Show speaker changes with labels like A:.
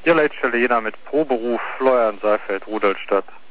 A: Hier Leitstelle Jena mit Proberuf, Florian Seifeld, Rudolstadt.